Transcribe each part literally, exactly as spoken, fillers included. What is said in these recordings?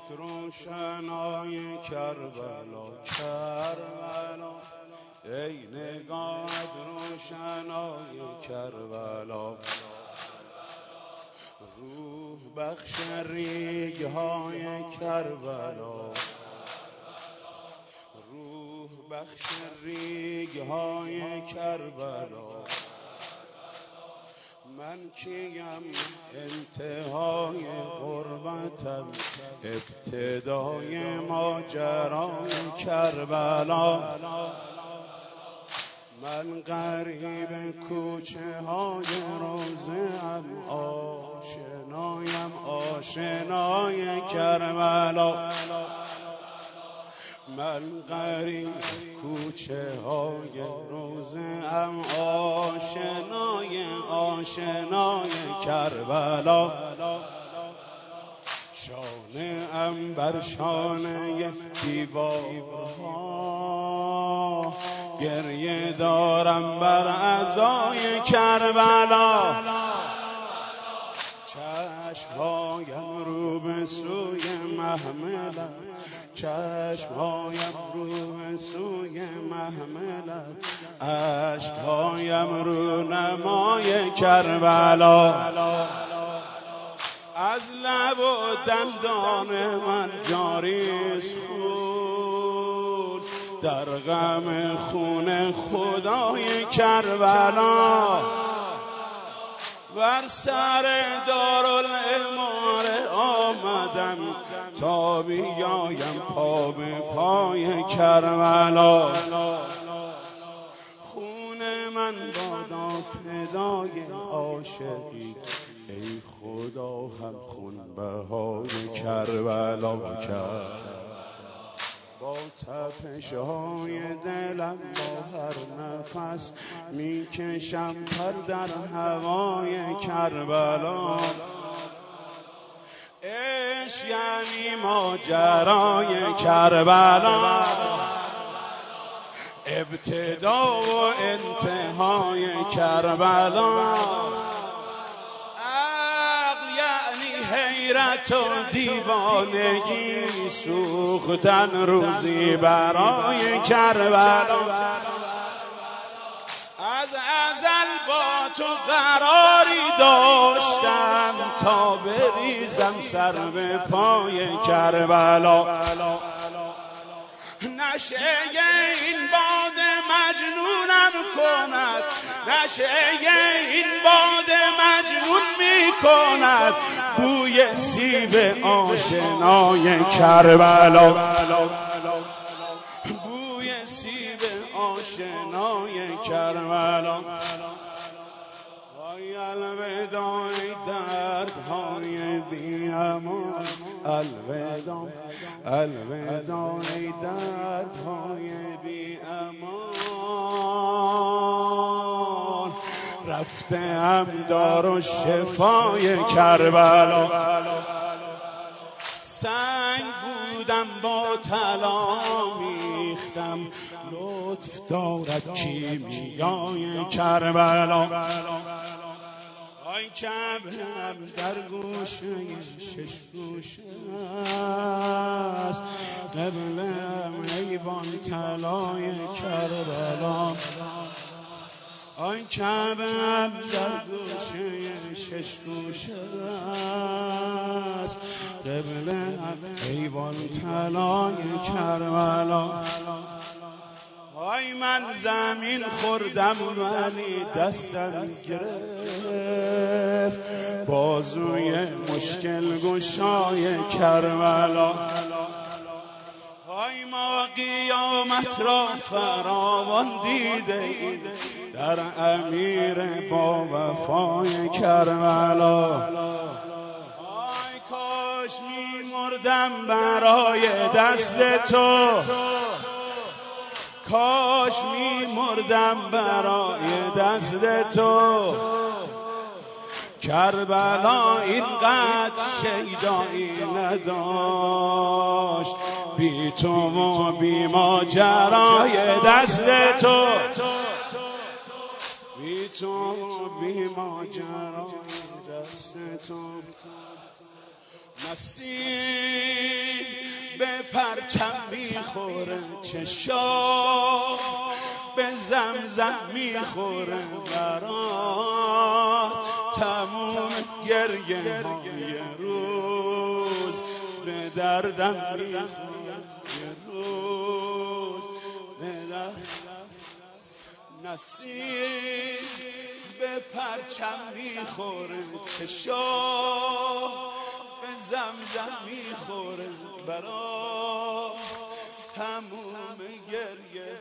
روشنای کربلا کربلا ای نگاهت روشنای کربلا روح بخش ریگ های کربلا روح بخش ریگ های کربلا من کیم انتهای غربتم ابتدای ماجرای کربلا من غریب کوچه های روزه ام آشنایم آشنای کربلا من غریب کوچه های روزه ام آشنای آشنای کربلا شانه ام بر شانه دیوارها گریه دارم بر عزای کربلا چشمهایم رو به سوی محملت چشمهایم رو به سوی محملت اشکهایم رو نمای کربلا از لب و دندان من جاری است خون در غم خون خدای کربلا بر سر دارالعماره آمدم تا بیایم پا به پای کربلا خون من بادا فدای عاشقی ای خدا هم خون بهای کربلا کرد با تپش های دلم با هر نفس میکشم پر در هوای کربلا عشق یعنی ماجرای کربلا ابتدا و انتهای کربلا حیرت و دیوانگی سوختن روزی برای کربلا از ازل با تو قراری داشتم تا بریزم سر به پای کربلا نشه این باد مجنونم کند نشه این باد مجنون می کند بوی سیب آشنای کربلا بوی سیب آشنای کربلا وای الوداع دردهای بی امان الوداع الوداع دردهای بی امان رفته ام دار و شفای کربلا سنگ بودم با طلا میختم لطف دارد کیمیای کربلا آی کعبه‌ام در گوشه شش گوشه است قبله‌ام ایوان طلای کربلا آی کعبه‌ام در گوشه شش گوشه است قبله‌ام ایوان طلای کربلا آی من زمین خوردم ولی دستم گرفت بازوی مشکل گشای کربلا آی ما قیامت را فراوان دیده اید در امیر با وفای کربلا آی کاش می مردم برای دست تو کاش می مردم برای دست تو کربلا اینقدر شیدایی نداشت بی تو و بی ماجرای دست تو بی تو و بی ماجرای دست تو نسیم میخوره چشام به زمزم میخوره برات تموم گریه های روز به دردم میخوره یه روز به دردم نسیم به پرچم میخوره چشام به زمزم میخوره برا تموم گریه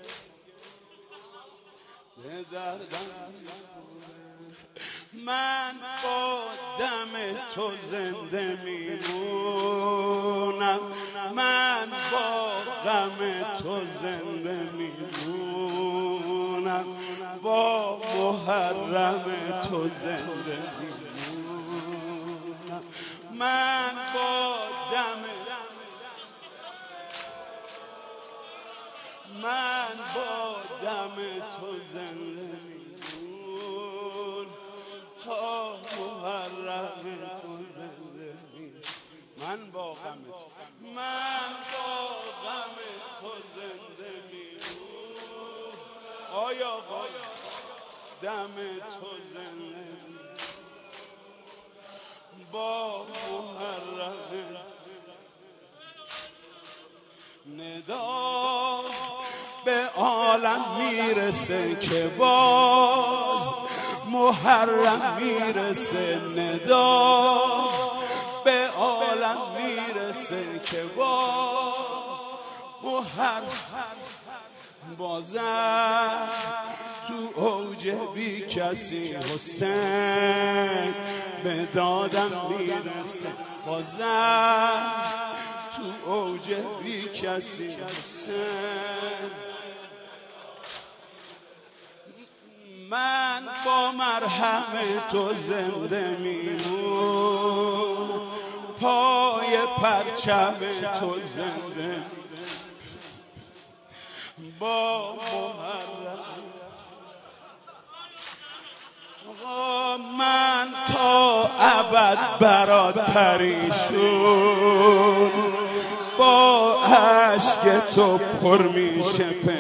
به دردم میخوره من با دم تو زنده میمونم من با غم تو زنده میمونم با محرم تو زنده میمونم من با دم من با دم تو زنده میمونم تا محرم تو زنده میمونم من با غم تو من با غم تو زنده میمونم آیا آقا دم تو زنده با محرم ندا به عالم میرسه که باز محرم میرسه ندا به عالم میرسه که باز محرم بازم تو اوج بی کسی حسین به دادم میرسه بازم تو اوج بی کسی حسین من با مرهم تو زنده میمونم پای پرچم تو زنده با محرم آقا من تا ابد برات پریشون با عشق تو پر میشه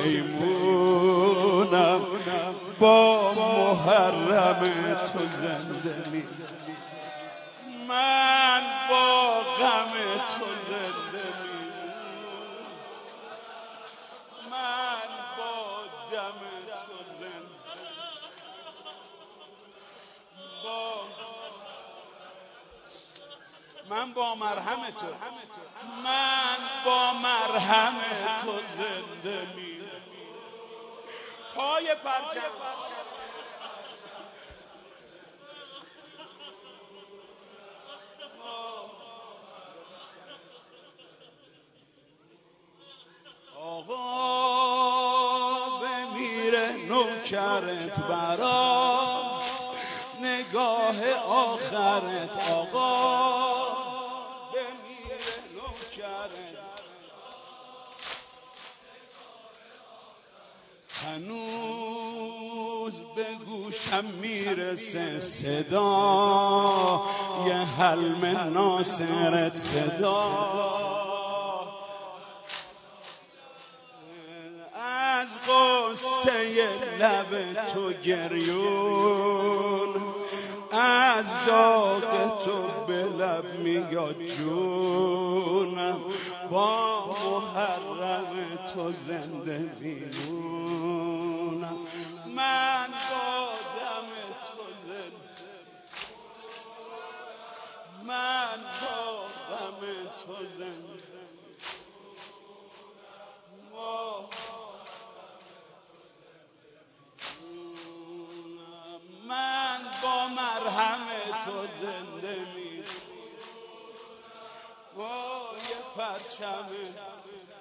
پیمونم با محرم تو زنده می من با غم تو زنده می من با دم تو زنده با من با مرهم تو من با مرهم تو زنده می پای پرچم آقا بمیره نوکرت برا نگاه آخرت آقا بمیره نوکرت هنوز به گوشم میرسه صدا یه حلم ناصرت صدا از قصه لب تو گریون از داغ تو به لب میاد جونم با محرم تو زنده میمونم من با دم تو زنده من با غم تو زنده من با مرهم تو زنده می با یه پرچم